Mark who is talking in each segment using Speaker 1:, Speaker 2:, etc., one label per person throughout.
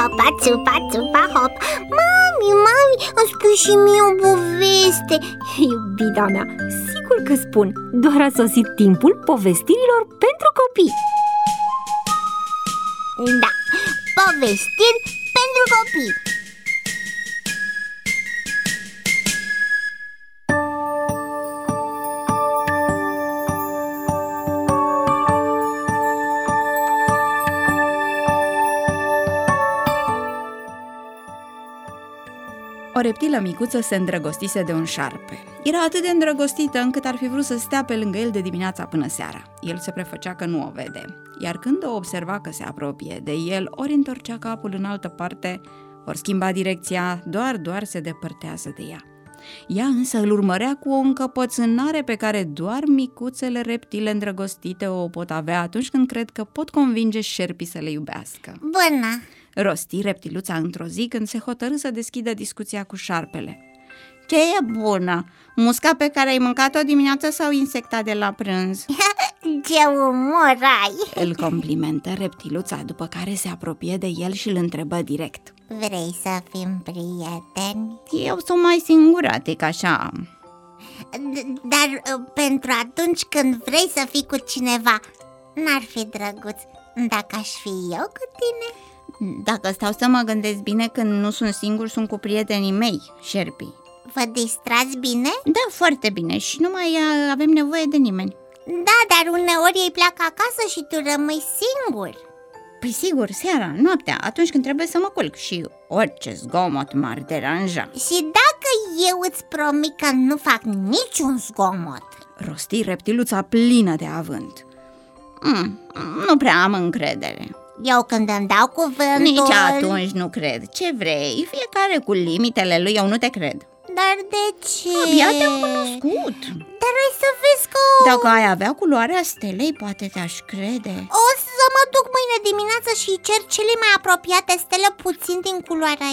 Speaker 1: hopa, țupa, țupa, hop. Mami, îmi spui și mie o poveste.
Speaker 2: Iubita mea, sigur că spun. Doar a sosit timpul povestirilor pentru copii.
Speaker 1: Da, povestiri pentru copii.
Speaker 3: O reptilă micuță se îndrăgostise de un șarpe. Era atât de îndrăgostită încât ar fi vrut să stea pe lângă el de dimineața până seara. El se prefăcea că nu o vede, iar când o observa că se apropie de el, ori întorcea capul în altă parte, ori schimba direcția, doar se depărtează de ea. Ea însă îl urmărea cu o încăpățânare pe care doar micuțele reptile îndrăgostite o pot avea atunci când cred că pot convinge șerpii să le iubească.
Speaker 1: Bună!
Speaker 3: Rosti reptiluța într-o zi când se hotărâ să deschidă discuția cu șarpele. Ce e bună? Musca pe care ai mâncat-o dimineață sau insecta de la prânz?
Speaker 1: Ce umor ai!
Speaker 3: Îl complimentă reptiluța, după care se apropie de el și îl întrebă direct.
Speaker 1: Vrei să fim prieteni?
Speaker 3: Eu sunt mai singuratic, așa.
Speaker 1: Dar pentru atunci când vrei să fii cu cineva, n-ar fi drăguț dacă aș fi eu cu tine?
Speaker 3: Dacă stau să mă gândesc bine, când nu sunt singur, sunt cu prietenii mei, șerpii.
Speaker 1: Vă distrați bine?
Speaker 3: Da, foarte bine și nu mai avem nevoie de nimeni.
Speaker 1: Da, dar uneori ei pleacă acasă și tu rămâi singur.
Speaker 3: Păi sigur, seara, noaptea, atunci când trebuie să mă culc și orice zgomot m-ar deranja.
Speaker 1: Și dacă eu îți promit că nu fac niciun zgomot?
Speaker 3: Rosti reptiluța plină de avânt. Nu prea am încredere.
Speaker 1: Eu când îmi dau cuvântul...
Speaker 3: Nici atunci nu cred. Ce vrei? Fiecare cu limitele lui, eu nu te cred.
Speaker 1: Dar de ce?
Speaker 3: Abia te-am cunoscut.
Speaker 1: Dar ai să vezi că...
Speaker 3: Dacă ai avea culoarea stelei, poate te-aș crede.
Speaker 1: O să mă duc mâine dimineață și cer cele mai apropiate stele puțin din culoarea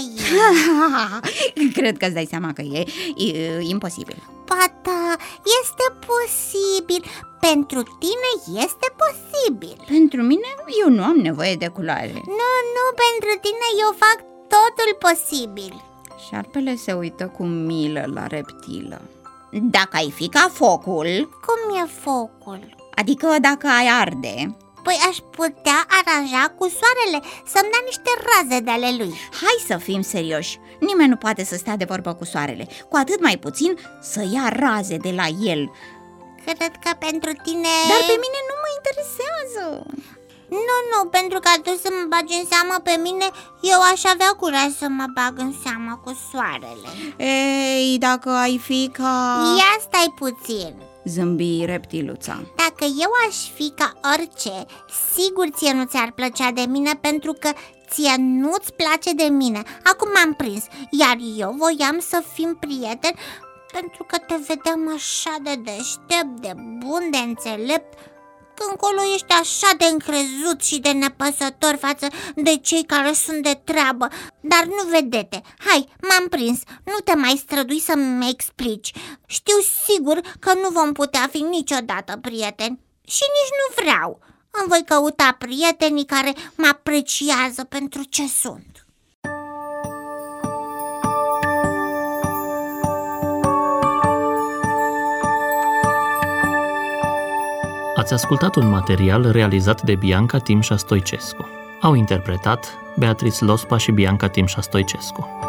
Speaker 1: ei.
Speaker 3: Cred că îți dai seama că e imposibil.
Speaker 1: Ba da, este posibil. Pentru tine este posibil.
Speaker 3: Pentru mine, eu nu am nevoie de culoare.
Speaker 1: Nu, pentru tine eu fac totul posibil.
Speaker 3: Șarpele se uită cu milă la reptilă. Dacă ai fi ca focul...
Speaker 1: Cum e focul?
Speaker 3: Adică dacă ai arde...
Speaker 1: Păi aș putea aranja cu soarele să-mi dea niște raze de ale lui.
Speaker 3: Hai să fim serioși. Nimeni nu poate să stea de vorbă cu soarele, cu atât mai puțin să ia raze de la el.
Speaker 1: Cred că pentru tine...
Speaker 3: Dar pe mine nu mă interesează.
Speaker 1: Nu, pentru că atunci să mă bagi în seamă pe mine, eu aș avea curaj să mă bag în seamă cu soarele.
Speaker 3: Ei, dacă ai fi ca...
Speaker 1: Ia stai puțin,
Speaker 3: zâmbi reptiluța.
Speaker 1: Dacă eu aș fi ca orice, sigur ție nu ți-ar plăcea de mine, pentru că ție nu-ți place de mine. Acum m-am prins, iar eu voiam să fim prieteni pentru că te vedeam așa de deștept, de bun, de înțelept. Încolo ești așa de încrezut și de nepăsător față de cei care sunt de treabă. Dar nu vedete, hai, m-am prins, nu te mai strădui să-mi explici. Știu sigur că nu vom putea fi niciodată prieteni și nici nu vreau. Îmi voi căuta prietenii care mă apreciază pentru ce sunt.
Speaker 4: Ați ascultat un material realizat de Bianca Timșa Stoicescu. Au interpretat Beatrice Lospa și Bianca Timșa Stoicescu.